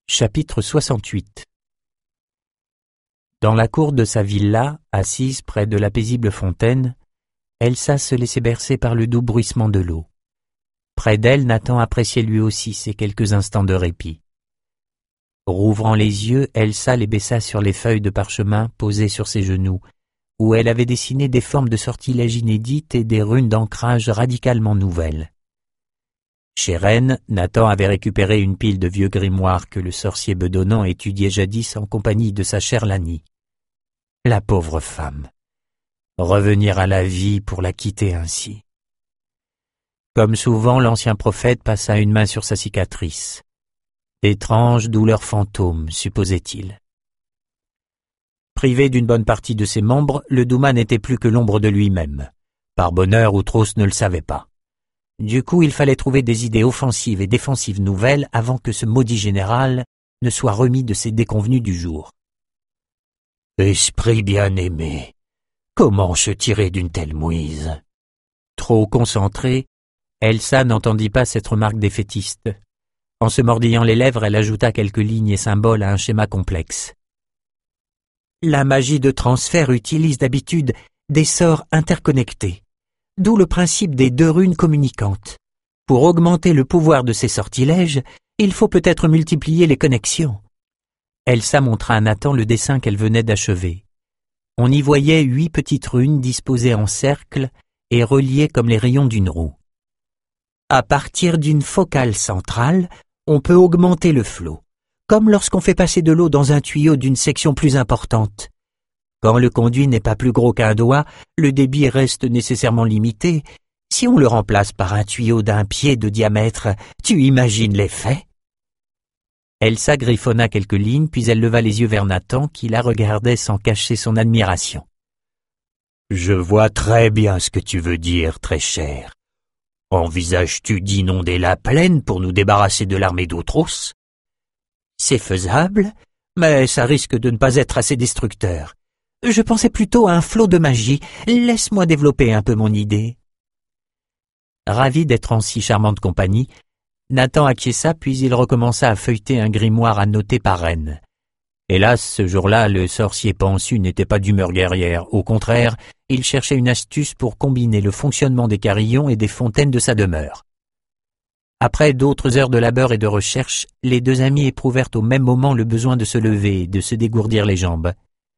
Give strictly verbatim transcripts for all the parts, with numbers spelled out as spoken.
Chapitre soixante-huit. Dans la cour de sa villa, assise près de la paisible fontaine, Elsa se laissait bercer par le doux bruissement de l'eau. Près d'elle, Nathan appréciait lui aussi ces quelques instants de répit. Rouvrant les yeux, Elsa les baissa sur les feuilles de parchemin posées sur ses genoux, où elle avait dessiné des formes de sortilèges inédites et des runes d'ancrage radicalement nouvelles. Chez Rennes, Nathan avait récupéré une pile de vieux grimoires que le sorcier bedonnant étudiait jadis en compagnie de sa chère Lani. La pauvre femme. Revenir à la vie pour la quitter ainsi. Comme souvent, l'ancien prophète passa une main sur sa cicatrice. Étrange douleur fantôme, supposait-il. Privé d'une bonne partie de ses membres, le Douma n'était plus que l'ombre de lui-même. Par bonheur, Outros ne le savait pas. Du coup, il fallait trouver des idées offensives et défensives nouvelles avant que ce maudit général ne soit remis de ses déconvenues du jour. Esprit bien-aimé, comment se tirer d'une telle mouise? Trop concentrée, Elsa n'entendit pas cette remarque défaitiste. En se mordillant les lèvres, elle ajouta quelques lignes et symboles à un schéma complexe. La magie de transfert utilise d'habitude des sorts interconnectés. D'où le principe des deux runes communicantes. Pour augmenter le pouvoir de ces sortilèges, il faut peut-être multiplier les connexions. Elsa montra à Nathan le dessin qu'elle venait d'achever. On y voyait huit petites runes disposées en cercle et reliées comme les rayons d'une roue. À partir d'une focale centrale, on peut augmenter le flot, comme lorsqu'on fait passer de l'eau dans un tuyau d'une section plus importante. Quand le conduit n'est pas plus gros qu'un doigt, le débit reste nécessairement limité. Si on le remplace par un tuyau d'un pied de diamètre, tu imagines l'effet? Elsa griffonna quelques lignes, puis elle leva les yeux vers Nathan, qui la regardait sans cacher son admiration. « Je vois très bien ce que tu veux dire, très cher. Envisages-tu d'inonder la plaine pour nous débarrasser de l'armée d'Outros? C'est faisable, mais ça risque de ne pas être assez destructeur. Je pensais plutôt à un flot de magie. Laisse-moi développer un peu mon idée. » Ravi d'être en si charmante compagnie, Nathan acquiesça puis il recommença à feuilleter un grimoire annoté par Rennes. Hélas, ce jour-là, le sorcier pensu n'était pas d'humeur guerrière. Au contraire, il cherchait une astuce pour combiner le fonctionnement des carillons et des fontaines de sa demeure. Après d'autres heures de labeur et de recherche, les deux amis éprouvèrent au même moment le besoin de se lever et de se dégourdir les jambes.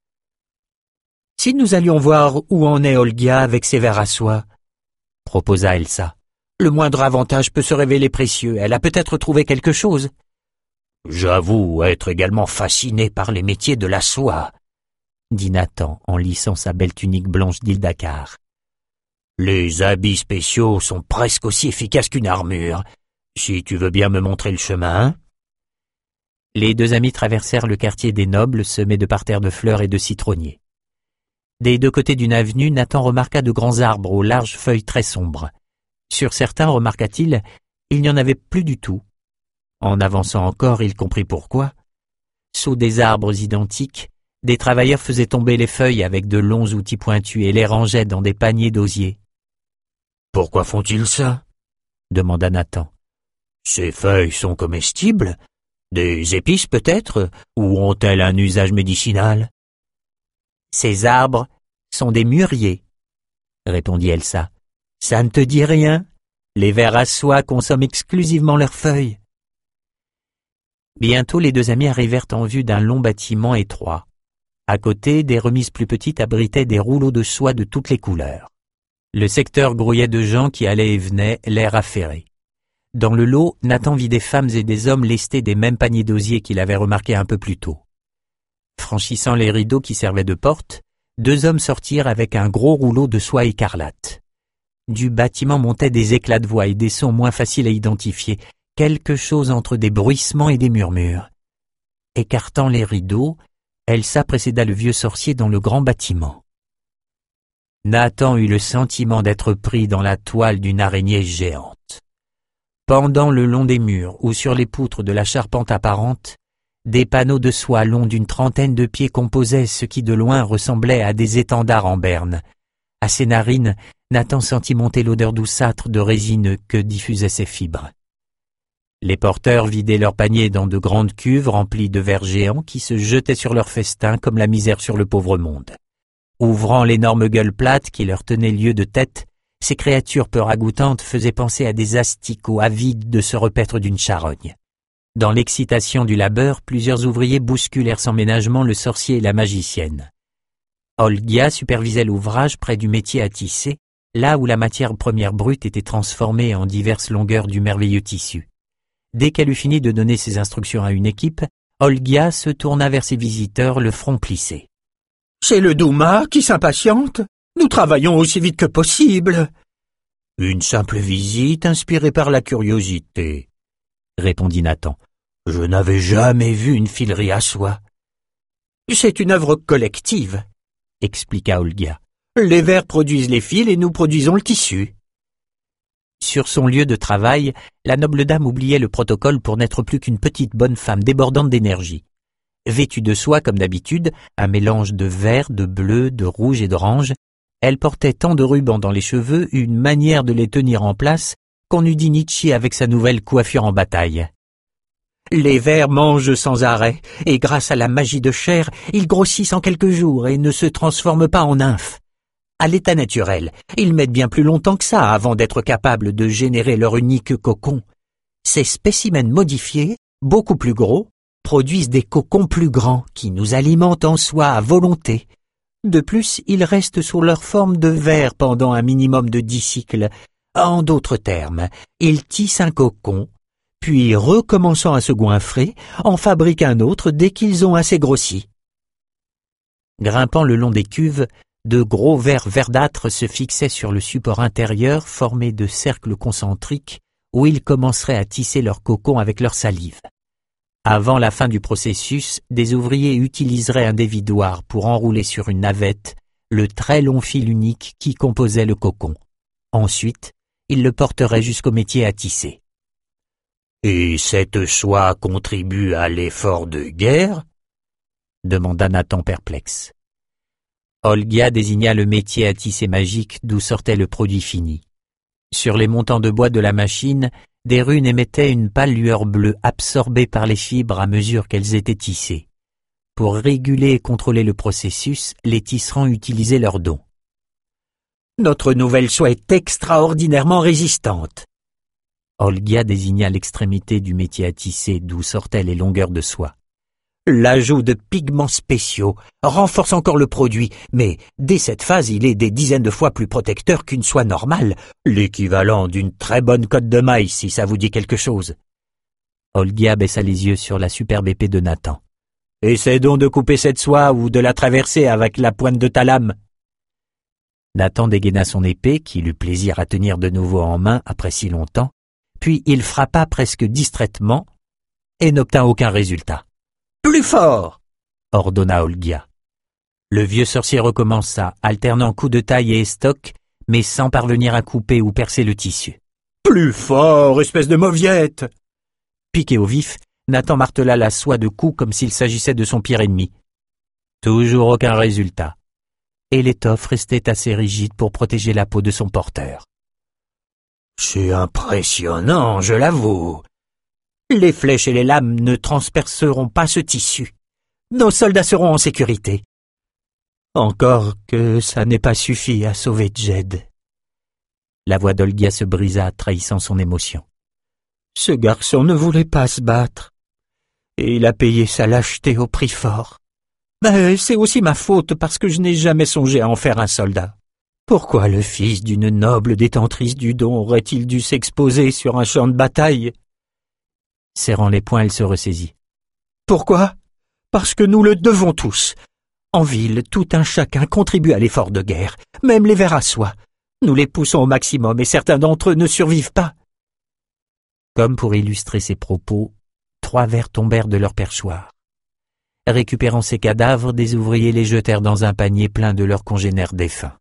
« Si nous allions voir où en est Olgia avec ses vers à soie, » proposa Elsa. « Le moindre avantage peut se révéler précieux. Elle a peut-être trouvé quelque chose. »« J'avoue être également fasciné par les métiers de la soie, » dit Nathan en lissant sa belle tunique blanche d'Ildakar. « Les habits spéciaux sont presque aussi efficaces qu'une armure. Si tu veux bien me montrer le chemin. » Les deux amis traversèrent le quartier des nobles semé de parterres de fleurs et de citronniers. Des deux côtés d'une avenue, Nathan remarqua de grands arbres aux larges feuilles très sombres. Sur certains, remarqua-t-il, il n'y en avait plus du tout. En avançant encore, il comprit pourquoi. Sous des arbres identiques, des travailleurs faisaient tomber les feuilles avec de longs outils pointus et les rangeaient dans des paniers d'osier. « Pourquoi font-ils ça ?» demanda Nathan. « Ces feuilles sont comestibles? Des épices peut-être? Ou ont-elles un usage médicinal ?» « Ces arbres sont des mûriers, » répondit Elsa. « Ça ne te dit rien? Les vers à soie consomment exclusivement leurs feuilles. » Bientôt les deux amis arrivèrent en vue d'un long bâtiment étroit. À côté, des remises plus petites abritaient des rouleaux de soie de toutes les couleurs. Le secteur grouillait de gens qui allaient et venaient, l'air affairé. Dans le lot, Nathan vit des femmes et des hommes lestés des mêmes paniers d'osier qu'il avait remarqués un peu plus tôt. Franchissant les rideaux qui servaient de porte, deux hommes sortirent avec un gros rouleau de soie écarlate. Du bâtiment montaient des éclats de voix et des sons moins faciles à identifier, quelque chose entre des bruissements et des murmures. Écartant les rideaux, Elsa précéda le vieux sorcier dans le grand bâtiment. Nathan eut le sentiment d'être pris dans la toile d'une araignée géante. Pendant le long des murs ou sur les poutres de la charpente apparente, des panneaux de soie longs d'une trentaine de pieds composaient ce qui de loin ressemblait à des étendards en berne. À ses narines, Nathan sentit monter l'odeur douceâtre de résine que diffusaient ses fibres. Les porteurs vidaient leurs paniers dans de grandes cuves remplies de vers géants qui se jetaient sur leur festin comme la misère sur le pauvre monde. Ouvrant l'énorme gueule plate qui leur tenait lieu de tête, ces créatures peu ragoûtantes faisaient penser à des asticots avides de se repaître d'une charogne. Dans l'excitation du labeur, plusieurs ouvriers bousculèrent sans ménagement le sorcier et la magicienne. Olgia supervisait l'ouvrage près du métier à tisser, là où la matière première brute était transformée en diverses longueurs du merveilleux tissu. Dès qu'elle eut fini de donner ses instructions à une équipe, Olgia se tourna vers ses visiteurs, le front plissé. « C'est le Douma qui s'impatiente. Nous travaillons aussi vite que possible. »« Une simple visite inspirée par la curiosité, » répondit Nathan. « Je n'avais jamais vu une filerie à soie. »« C'est une œuvre collective, » expliqua Olgia. « Les vers produisent les fils et nous produisons le tissu. » Sur son lieu de travail, la noble dame oubliait le protocole pour n'être plus qu'une petite bonne femme débordante d'énergie. Vêtue de soie comme d'habitude, un mélange de vert, de bleu, de rouge et d'orange, elle portait tant de rubans dans les cheveux, une manière de les tenir en place, qu'on eût dit Nietzsche avec sa nouvelle coiffure en bataille. Les vers mangent sans arrêt, et grâce à la magie de chair, ils grossissent en quelques jours et ne se transforment pas en nymphes. À l'état naturel, ils mettent bien plus longtemps que ça avant d'être capables de générer leur unique cocon. Ces spécimens modifiés, beaucoup plus gros, produisent des cocons plus grands qui nous alimentent en soie à volonté. De plus, ils restent sous leur forme de vers pendant un minimum de dix cycles. En d'autres termes, ils tissent un cocon, puis recommençant à se goinfrer, en fabriquent un autre dès qu'ils ont assez grossi. Grimpant le long des cuves, de gros vers verdâtres se fixaient sur le support intérieur formé de cercles concentriques où ils commenceraient à tisser leur cocon avec leur salive. Avant la fin du processus, des ouvriers utiliseraient un dévidoir pour enrouler sur une navette le très long fil unique qui composait le cocon. Ensuite, ils le porteraient jusqu'au métier à tisser. « Et cette soie contribue à l'effort de guerre ?» demanda Nathan perplexe. Olgia désigna le métier à tisser magique d'où sortait le produit fini. Sur les montants de bois de la machine, des runes émettaient une pâle lueur bleue absorbée par les fibres à mesure qu'elles étaient tissées. Pour réguler et contrôler le processus, les tisserands utilisaient leurs dons. « Notre nouvelle soie est extraordinairement résistante. » Olgia désigna l'extrémité du métier à tisser d'où sortaient les longueurs de soie. L'ajout de pigments spéciaux renforce encore le produit, mais dès cette phase, il est des dizaines de fois plus protecteur qu'une soie normale, l'équivalent d'une très bonne cotte de maïs, si ça vous dit quelque chose. Olgia baissa les yeux sur la superbe épée de Nathan. « Essaie donc de couper cette soie ou de la traverser avec la pointe de ta lame. » Nathan dégaina son épée, qu'il eut plaisir à tenir de nouveau en main après si longtemps, puis il frappa presque distraitement et n'obtint aucun résultat. « Plus fort !» ordonna Olgia. Le vieux sorcier recommença, alternant coups de taille et estoc, mais sans parvenir à couper ou percer le tissu. « Plus fort, espèce de mauviette !» Piqué au vif, Nathan martela la soie de coups comme s'il s'agissait de son pire ennemi. Toujours aucun résultat, et l'étoffe restait assez rigide pour protéger la peau de son porteur. « C'est impressionnant, je l'avoue. Les flèches et les lames ne transperceront pas ce tissu. Nos soldats seront en sécurité. Encore que ça n'ait pas suffi à sauver Jed. » La voix d'Olgia se brisa, trahissant son émotion. « Ce garçon ne voulait pas se battre, et il a payé sa lâcheté au prix fort. Mais c'est aussi ma faute parce que je n'ai jamais songé à en faire un soldat. Pourquoi le fils d'une noble détentrice du don aurait-il dû s'exposer sur un champ de bataille ?» Serrant les poings, elle se ressaisit. « Pourquoi ? Parce que nous le devons tous. En ville, tout un chacun contribue à l'effort de guerre, même les vers à soie. Nous les poussons au maximum et certains d'entre eux ne survivent pas. » Comme pour illustrer ses propos, trois vers tombèrent de leur perchoir. Récupérant ces cadavres, des ouvriers les jetèrent dans un panier plein de leurs congénères défunts.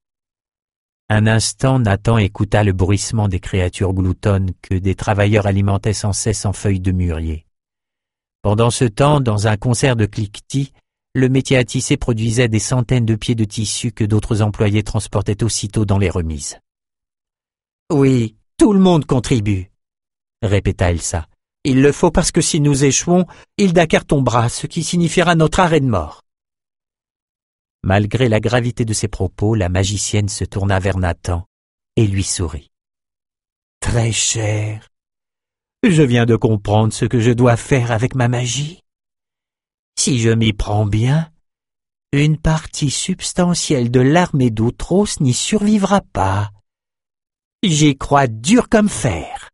Un instant, Nathan écouta le bruissement des créatures gloutonnes que des travailleurs alimentaient sans cesse en feuilles de mûrier. Pendant ce temps, dans un concert de cliquetis, le métier à tisser produisait des centaines de pieds de tissu que d'autres employés transportaient aussitôt dans les remises. « Oui, tout le monde contribue. » répéta Elsa. Il le faut parce que si nous échouons, Hildaker tombera, ce qui signifiera notre arrêt de mort. Malgré la gravité de ses propos, la magicienne se tourna vers Nathan et lui sourit. Très cher, je viens de comprendre ce que je dois faire avec ma magie. Si je m'y prends bien, une partie substantielle de l'armée d'Outros n'y survivra pas. J'y crois dur comme fer.